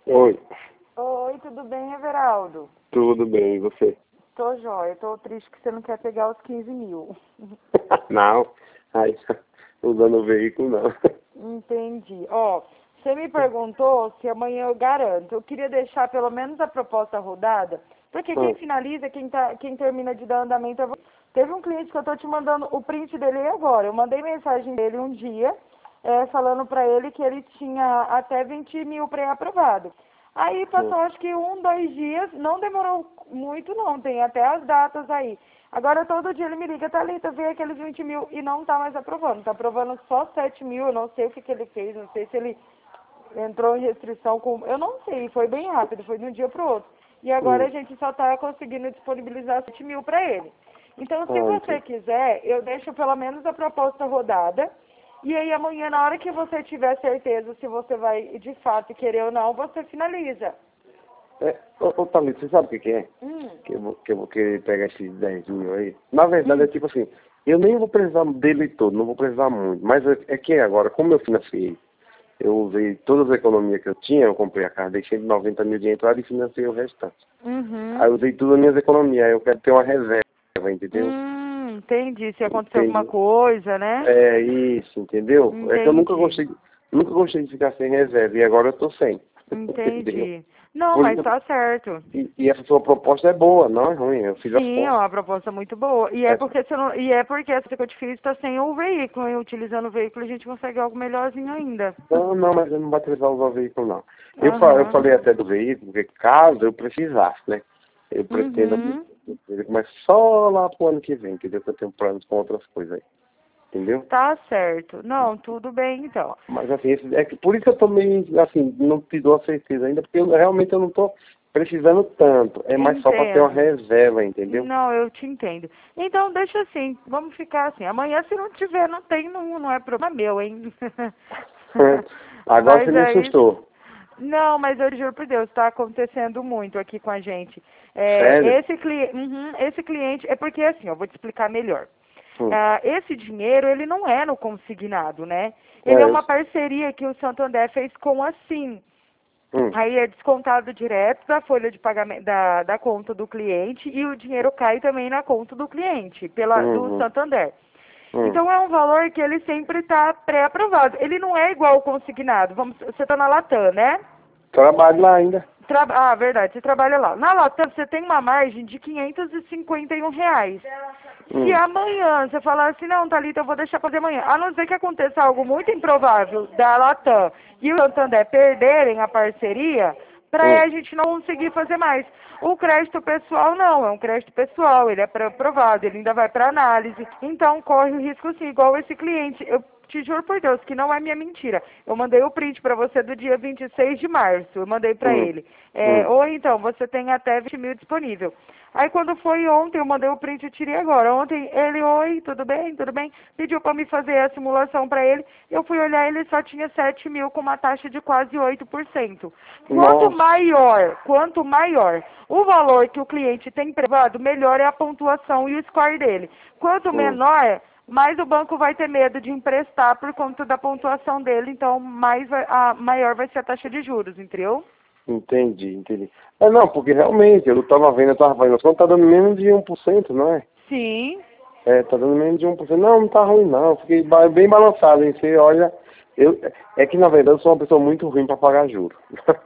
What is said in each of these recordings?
Oi, Oi, tudo bem, Everaldo? tudo bem, e você? Tô jóia, tô triste que você não quer pegar os 15 mil. Não, aí, usando o veículo não. Entendi. Ó, você me perguntou se amanhã eu garanto. Eu queria deixar pelo menos a proposta rodada, porque quem Hum, finaliza, quem termina de dar andamento é você. Teve um cliente que eu tô te mandando o print dele agora. Eu mandei mensagem dele um dia, falando pra ele que ele tinha até 20 mil pré-aprovado. Aí hum. passou acho que 1, 2 dias, não demorou muito não, tem até as datas aí. Agora todo dia ele me liga, Thalita, veio aqueles 20 mil e não tá mais aprovando, tá aprovando só 7 mil, eu não sei o que ele fez, não sei se ele entrou em restrição com... Eu não sei, foi bem rápido, foi de um dia pro outro. E agora hum. a gente só tá conseguindo disponibilizar 7 mil pra ele. Então se Ah, você entendi. quiser, eu deixo pelo menos a proposta rodada. E aí amanhã, na hora que você tiver certeza se você vai de fato querer ou não, você finaliza. Thalita, você sabe o que é? Hum. Que eu vou querer pegar esses 10 mil aí. Na verdade é Hum. tipo assim, eu nem vou precisar dele todo, não vou precisar muito. Mas é que agora, como eu financiei, eu usei todas as economias que eu tinha, eu comprei a casa, deixei 90 mil de entrada e financei o restante. Aí Uhum. eu usei todas as minhas economias, aí eu quero ter uma reserva, entendeu? Entendi. Se acontecer alguma Entende? coisa, né? É isso, entendeu? É que eu Entendi. nunca gostei de ficar sem reserva e agora eu tô sem. Entendeu? Entendi. Não, Por mas isso, tá certo. e essa sua proposta é boa, não é ruim. Eu fiz as Sim, é contas. uma proposta muito boa. E é É, porque você não, e é porque essa que eu te fiz está sem o veículo, e utilizando o veículo a gente consegue algo melhorzinho ainda. não, mas eu não vou precisar usar o veículo, não. Eu Aham. falei até do veículo, porque caso eu precisasse, né? Eu pretendo Uhum. mas só lá pro ano que vem, entendeu? Que eu tenho planos com outras coisas aí, entendeu? Tá certo. Não, tudo bem então. Mas assim, é que por isso eu tô meio, assim, não te dou a certeza ainda, porque realmente eu não tô precisando tanto. É mais só para ter uma Entendo. reserva, entendeu? Não, eu te entendo. Então deixa assim, vamos ficar assim. Amanhã se não tiver, não tem, não é problema meu, hein? Agora você Mas me aí, assustou. não, mas eu juro por Deus, está acontecendo muito aqui com a gente. Sério? Esse cliente, é porque assim, eu vou te explicar melhor. Hum. Esse dinheiro, ele não é no consignado, né? Ele é É, eu, uma parceria que o Santander fez com a Sim. hum, Aí é descontado direto da folha de pagamento da conta do cliente e o dinheiro cai também na conta do cliente, do hum, hum, Santander. hum. Então é um valor que ele sempre está pré-aprovado. Ele não é igual ao consignado. Você está na Latam, né? Trabalho lá ainda. Verdade, você trabalha lá. Na Latam você tem uma margem de R$ 551. Se Hum, amanhã você falar assim, não, Thalita, eu vou deixar para fazer amanhã, a não ser que aconteça algo muito improvável da Latam e o Santander perderem a parceria, para hum, a gente não conseguir fazer mais. O crédito pessoal não, é um crédito pessoal, ele é aprovado, ele ainda vai para análise, então corre o risco sim, igual esse cliente. Eu te juro por Deus que não é minha mentira. Eu mandei o print para você do dia 26 de março, eu mandei para hum, ele. hum, Ou então, você tem até 20 mil disponível. Aí quando foi ontem, eu mandei o print e tirei agora. Ontem ele, oi, tudo bem, tudo bem? Pediu para me fazer a simulação para ele. Eu fui olhar, ele só tinha 7 mil com uma taxa de quase 8%. Nossa. Quanto maior o valor que o cliente tem privado, melhor é a pontuação e o score dele. Quanto Hum, menor, mais o banco vai ter medo de emprestar por conta da pontuação dele, então maior vai ser a taxa de juros, entendeu? entendi. É, não, porque realmente, eu tava fazendo as contas, tá dando menos de 1%, não é? Sim. É, tá dando menos de 1%. Não, não tá ruim não. Eu fiquei bem balançado, hein? Você olha, é que na verdade eu sou uma pessoa muito ruim para pagar juros.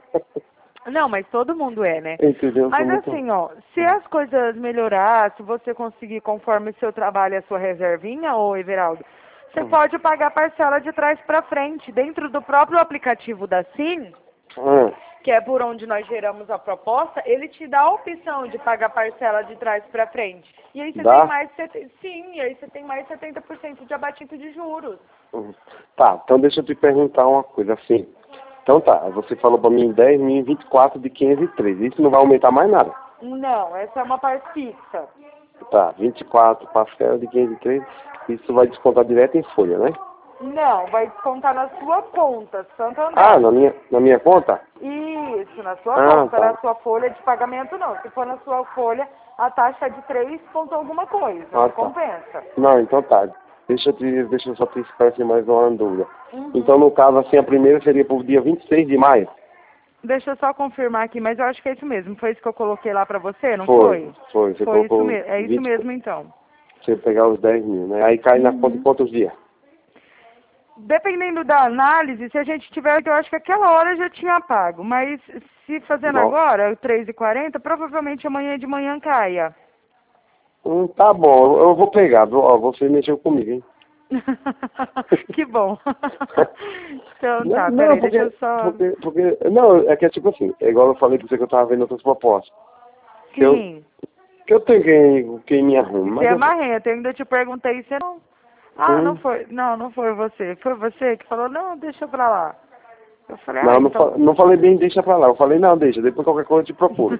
Não, mas todo mundo é, né? Entendeu? Eu sou Mas muito. assim, ó, se as coisas melhorar, se você conseguir conforme o seu trabalho e a sua reservinha, ô Everaldo, você Hum. pode pagar parcela de trás para frente, dentro do próprio aplicativo da Sim, Hum. que é por onde nós geramos a proposta, ele te dá a opção de pagar parcela de trás para frente. E aí você tem Dá? mais, sim, e aí você tem mais 70% de abatimento de juros. Hum. Tá, então deixa eu te perguntar uma coisa assim. Então tá, você falou pra mim 10 mil, 24 de 513. Isso não vai aumentar mais nada. Não, essa é uma parte fixa. Tá, 24 parcela de 513. Isso vai descontar direto em folha, né? Não, vai descontar na sua conta, Ah, Santander. na minha conta? Isso, na sua Ah, conta, tá. na sua folha de pagamento não. Se for na sua folha, a taxa é de 3 ponto alguma coisa, Ah, não tá. compensa. Não, então tá. Deixa eu só te esclarecer mais uma dúvida. Então, Uhum. no caso, assim, a primeira seria pro dia 26 de maio. Deixa eu só confirmar aqui, mas eu acho que é isso mesmo. Foi isso que eu coloquei lá pra você, não Foi. foi? Você Foi isso colocou mesmo. É isso 20, mesmo, então. você pegar os 10 mil, né? Aí cai na conta em quantos dias? Dependendo da análise, se a gente tiver, eu acho que aquela hora já tinha pago. Mas se fazendo Não. agora, o 3h40, provavelmente amanhã de manhã caia. Tá bom, eu vou pegar. Ó, você mexeu comigo, hein? Que bom. Então Não, tá, não, peraí, deixa eu só... não, é que é tipo assim, é igual eu falei pra você que eu tava vendo outras propostas. Que eu, Sim, que eu tenho quem me arrume, você mas é eu, marrento, eu ainda te perguntei, você não... Ah, não hum, foi, não foi você. Foi você que falou, não, deixa pra lá. Eu falei, não, ah, então... não falei bem, deixa pra lá. Eu falei, não, deixa, depois qualquer coisa eu te procuro.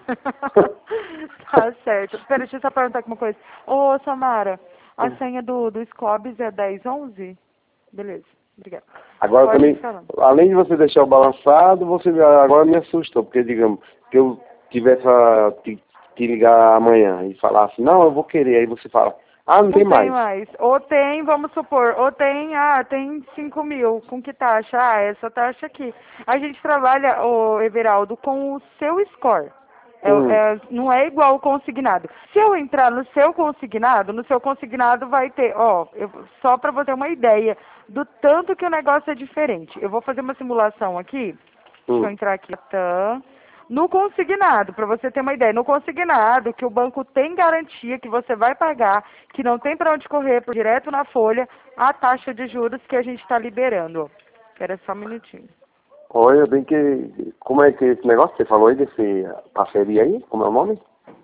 Tá certo. Pera, deixa eu só perguntar aqui uma coisa. Ô, Samara, a senha do Scobis é 1011? Beleza, obrigada. Agora Pode ir também, falando. além de você deixar o balançado, você agora me assustou, porque digamos, que eu tivesse a te ligar amanhã e falar assim, não, eu vou querer, aí você fala, ah, não Não tem tem mais. mais. Ou tem, vamos supor, ou tem, tem 5 mil. Com que taxa? Ah, essa taxa aqui. A gente trabalha, ô Everaldo, com o seu score. Hum, Não é igual o consignado. Se eu entrar no seu consignado vai ter, só para você ter uma ideia do tanto que o negócio é diferente. Eu vou fazer uma simulação aqui. Deixa eu hum. entrar aqui. Tá. No consignado, para você ter uma ideia, no consignado, que o banco tem garantia que você vai pagar, que não tem para onde correr, por direto na folha, a taxa de juros que a gente está liberando. Espera só um minutinho. Olha, bem que, como é que esse negócio que você falou aí, desse parceria aí, como é o nome?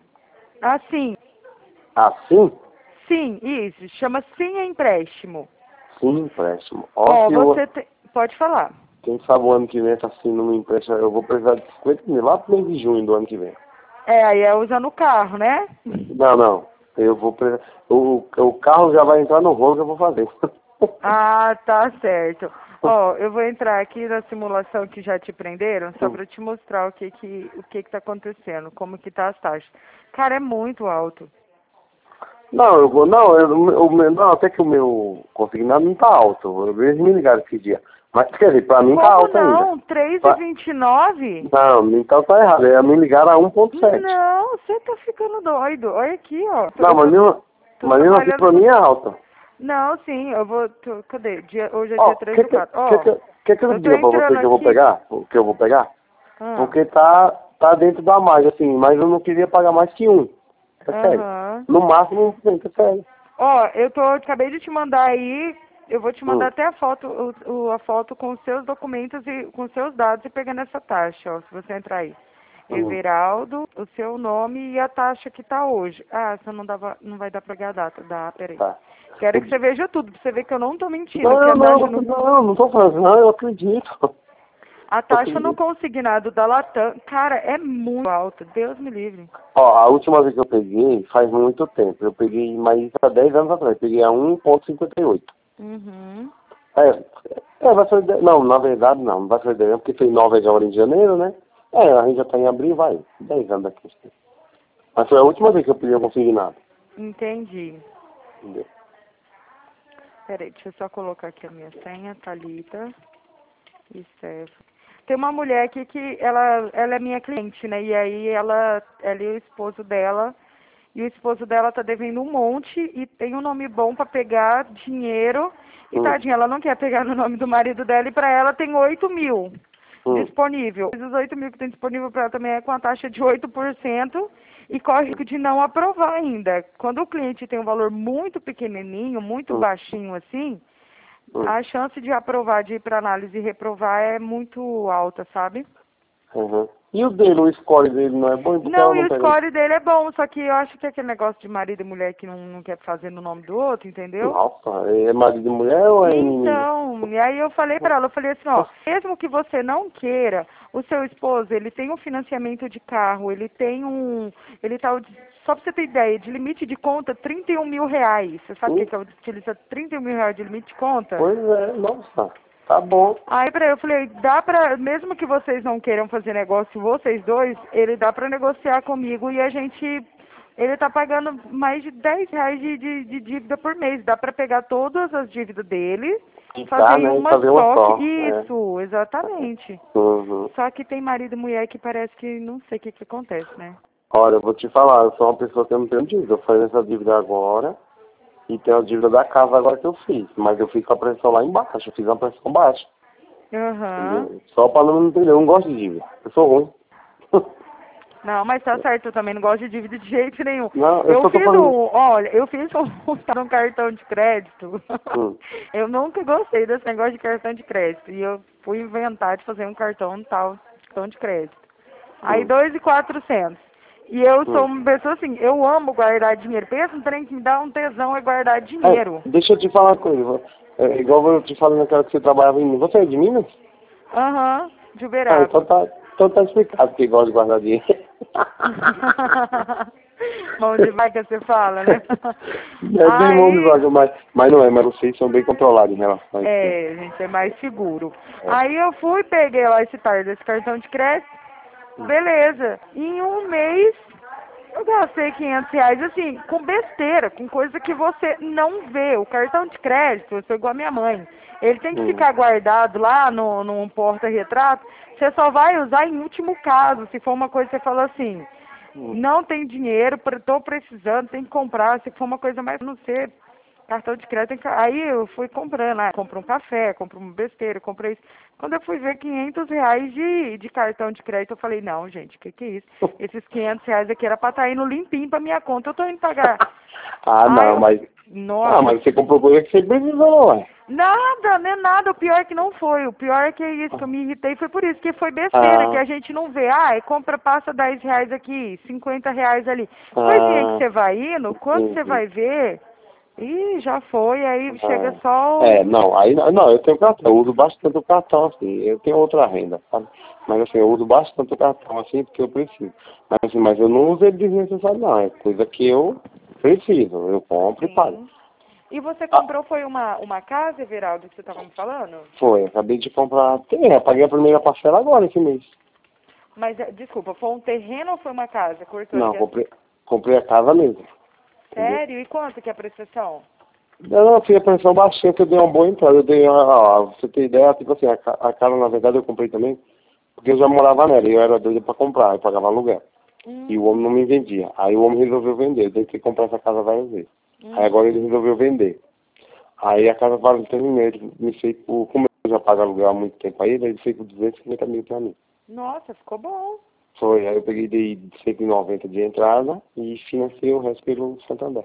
Assim, Assim? sim, isso, chama Sim Empréstimo. Sim, empréstimo. Ó, Ó, se eu, você tem, pode falar. quem sabe o ano que vem tá assim, não me empresta, eu vou precisar de 50 mil lá pro mês de junho do ano que vem. Aí é usando o carro, né? Não, não. Eu vou o carro já vai entrar no rolo que eu vou fazer. Ah, tá certo. Ó, eu vou entrar aqui na simulação que já te prenderam, só para te mostrar o que tá acontecendo, como que tá as taxas. Cara, é muito alto. Não, eu vou, não, não, até que o meu consignado não tá alto. Eles me ligaram esse dia. Mas quer dizer, pra mim tá Como alto ainda. não? Três e Pra, vinte e nove? não, então tá errado. Me ligaram a 1,7. Não, você tá ficando doido. Olha aqui, ó. Não, Tô mas mesmo assim trabalhando pra mim com... é alta. Não, sim, eu vou... cadê? Hoje é Ó, dia 3 do 4. Ó, que eu eu tô diga pra entrando você que eu vou aqui... pegar? O que eu vou pegar? Ah, Porque tá dentro da margem, assim, mas eu não queria pagar mais que um. É sério. aham. No máximo 1%, é sério. Ó, acabei de te mandar aí, eu vou te mandar Hum, até a foto, a foto com os seus documentos e com os seus dados e pegando essa taxa, ó, se você entrar aí. hum, Everaldo, o seu nome e a taxa que tá hoje. Ah, essa não vai dar pra pegar a data. Dá, peraí. tá. Quero que você veja tudo, pra você ver que eu não tô mentindo, que Não, não tô falando assim, não, eu acredito. a Eu taxa no acredito. consignado da Latam, cara, é muito alta, Deus me livre. Ó, a última vez que eu peguei, faz muito tempo. Eu peguei, mas há 10 anos atrás, eu peguei a 1,58. Uhum. Vai ser, não, na verdade não vai ser 10 anos, porque foi 9 agora em janeiro, né? A gente já tá em abril, vai, 10 anos daqui. Mas foi a última vez que eu peguei o consignado. Entendi. Entendeu? Peraí, deixa eu só colocar aqui a minha senha, Thalita. Isso é. Tem uma mulher aqui que ela é minha cliente, né? E aí ela e o esposo dela, e o esposo dela tá devendo um monte e tem um nome bom pra pegar dinheiro. E Hum, tadinha, ela não quer pegar no nome do marido dela e pra ela tem 8 mil hum, disponível. Mas os 8 mil que tem disponível pra ela também é com a taxa de 8% e corre o risco de não aprovar ainda. Quando o cliente tem um valor muito pequenininho, muito hum, baixinho assim, hum, a chance de aprovar, de ir para análise e reprovar é muito alta, sabe? uhum. E o dele, o score dele não é bom porque ela Não, e não o pega. score dele é bom, só que eu acho que é aquele negócio de marido e mulher que não quer fazer no nome do outro, entendeu? Nossa, é marido de mulher ou é inimigo? Então, e aí eu falei pra ela, eu falei assim, ó, mesmo que você não queira, o seu esposo, ele tem um financiamento de carro, ele tá, só pra você ter ideia, de limite de conta, 31 mil reais. Você sabe o que Hum, que utiliza 31 mil reais de limite de conta? pois é, nossa, tá bom. Aí pra eu falei, dá pra, mesmo que vocês não queiram fazer negócio, vocês dois, ele dá pra negociar comigo e ele tá pagando mais de 10 reais de dívida por mês. Dá pra pegar todas as dívidas dele ficar, né, e fazer uma só. Isso, exatamente. Uhum. Só que tem marido e mulher que parece que não sei o que acontece, né? Olha, eu vou te falar, eu sou uma pessoa que eu não tenho dívida. Eu faço essa dívida agora e tenho a dívida da casa agora que eu fiz. Mas eu fiz com a pressão lá embaixo, eu fiz uma pressão baixa. Aham. Só pra não entender, eu não gosto de dívida. Eu sou ruim. Não, mas tá certo, eu também não gosto de dívida de jeito nenhum. Não, eu só tô falando. Olha, eu fiz um cartão de crédito. Hum. Eu nunca gostei desse negócio de cartão de crédito. E eu fui inventar de fazer um cartão de crédito. Aí 2.400. E eu sou uma pessoa assim, eu amo guardar dinheiro. Pensa um trem que me dá um tesão é guardar dinheiro. Deixa eu te falar uma coisa. Igual eu te falei naquela que você trabalhava em Minas. Você é de Minas? Aham, de Ah, Uberaba. então tá explicado que gosta de guardar dinheiro. Mão de vaca você fala, né? É bem mão de vaca, mas não é, mas vocês são bem controlados em relação a isso. É, gente, é mais seguro. Aí eu fui, peguei lá esse tarde desse cartão de crédito, beleza. Em um mês eu gastei R$ 500, assim, com besteira, com coisa que você não vê. O cartão de crédito, eu sou igual a minha mãe. Ele tem que ficar guardado lá num porta-retrato. Você só vai usar em último caso, se for uma coisa que você fala assim, não tem dinheiro, tô precisando, tem que comprar. Se for uma coisa mais, não sei, cartão de crédito. Aí eu fui comprando, comprei um café, comprei uma besteira, comprei isso. Quando eu fui ver R$ 500 de cartão de crédito, eu falei, não, gente, que é isso? Esses R$ 500 aqui era pra estar indo limpinho pra minha conta, eu tô indo pagar. Não, mas... Nossa. mas você comprou coisa que você precisou, ué. Nada, não é nada. O pior é que não foi. O pior é que é isso, que eu me irritei. Foi por isso, que foi besteira, que a gente não vê. Compra, passa R$ 10 aqui, R$ 50 ali. Coisinha que você vai indo, quando você vai ver, já foi, aí chega só não, eu tenho cartão, eu uso bastante o cartão, assim, eu tenho outra renda, sabe? Mas assim, eu uso bastante o cartão, assim, porque eu preciso. Mas assim, mas eu não uso ele desnecessário, não, é coisa que eu preciso, eu compro e pago. E você comprou, foi uma casa, Everaldo, que você estava me falando? Foi, acabei de comprar, eu paguei a primeira parcela agora, esse mês. Mas, desculpa, foi um terreno ou foi uma casa? Cortou Não, aí. comprei a casa mesmo. Sério? E quanto que é a prestação? Não, fiz a pressão baixinha, que eu dei uma boa entrada. Eu dei você tem ideia, tipo assim, a casa, na verdade, eu comprei também, porque eu já morava nela, e eu era doido pra comprar, eu pagava aluguel. E o homem não me vendia. Aí o homem resolveu vender, eu tenho que comprar essa casa várias vezes. Aí agora ele resolveu vender. Aí a casa vale ele me fez como eu já pago aluguel há muito tempo aí, ele fez por 250 mil pra mim. Nossa, ficou bom. Foi, aí eu peguei de 190 de entrada e financei o resto pelo Santander.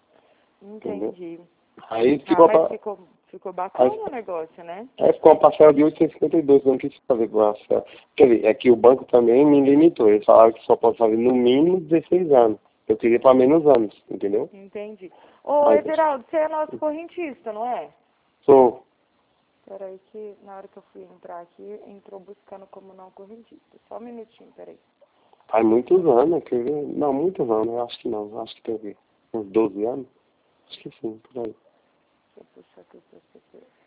Entendi. Aí mas ficou bacana o negócio, né? Aí ficou uma parcela de 852, eu não quis fazer com a parcela. Quer dizer, é que o banco também me limitou. Eles falaram que só pode fazer no mínimo 16 anos. Eu queria para menos anos, entendeu? Entendi. Ô, Everaldo, você é nosso correntista, não é? Sou. Peraí que na hora que eu fui entrar aqui, entrou buscando como não correntista. Só um minutinho, peraí. Faz muitos anos, quer ver? Não, muitos anos, eu acho que não. Acho que teve uns 12 anos. Acho que sim, por aí. Deixa eu puxar aqui pra você.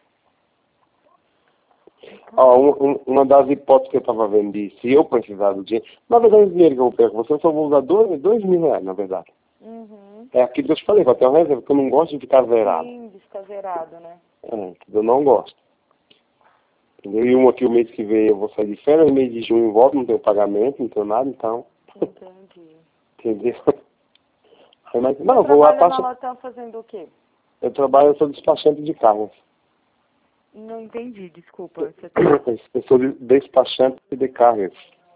Uma das hipóteses que eu estava vendo de se eu precisar do dinheiro, na verdade o dinheiro que eu vou pegar com você, eu só vou usar dois mil reais, na verdade. É aquilo que eu te falei, para ter uma reserva, porque eu não gosto de ficar zerado. Sim, de ficar zerado, né? Eu não gosto. Entendeu? E uma que o mês que vem eu vou sair de férias, no mês de junho eu volto, não tenho pagamento, não tenho nada, então. Entendi. Entendeu? Aí, mas, Você não, vou lá trabalha na Latam fazendo o quê? eu sou despachante de carros. Não entendi, desculpa. Eu sou despachante de cargas.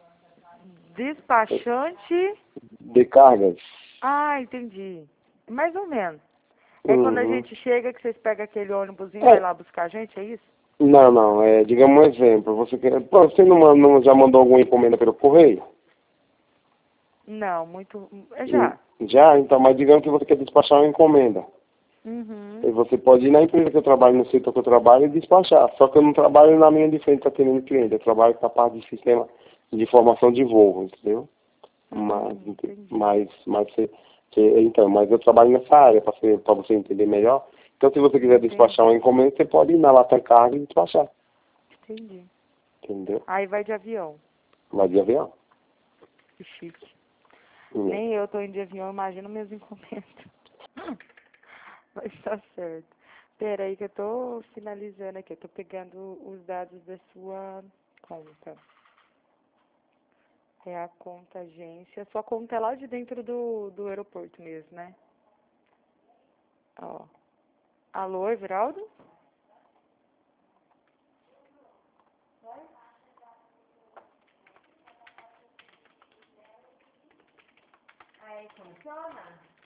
Despachante? De cargas. Ah, entendi. Mais ou menos. É quando a gente chega que vocês pegam aquele ônibusinho e vai lá buscar a gente, é isso? Não, digamos um exemplo. Você não já mandou alguma encomenda pelo correio? Não, já. Já? Então, mas digamos que você quer despachar uma encomenda. E você pode ir na empresa que eu trabalho, no setor que eu trabalho, e despachar. Só que eu não trabalho na linha de frente atendendo cliente. Eu trabalho com a parte de sistema de informação de voo, entendeu? Mas eu trabalho nessa área, para você entender melhor. Então, se você quiser despachar uma encomenda, você pode ir na Latam Carga e despachar. Entendi. Entendeu? Aí vai de avião. Vai de avião. Que chique. Nem eu tô indo de avião, imagino minhas encomendas. Mas tá certo. Espera aí que eu tô finalizando aqui. Eu tô pegando os dados da sua conta. É a conta agência. Sua conta é lá de dentro do aeroporto mesmo, né? Ó. Alô, Everaldo? Aí funciona?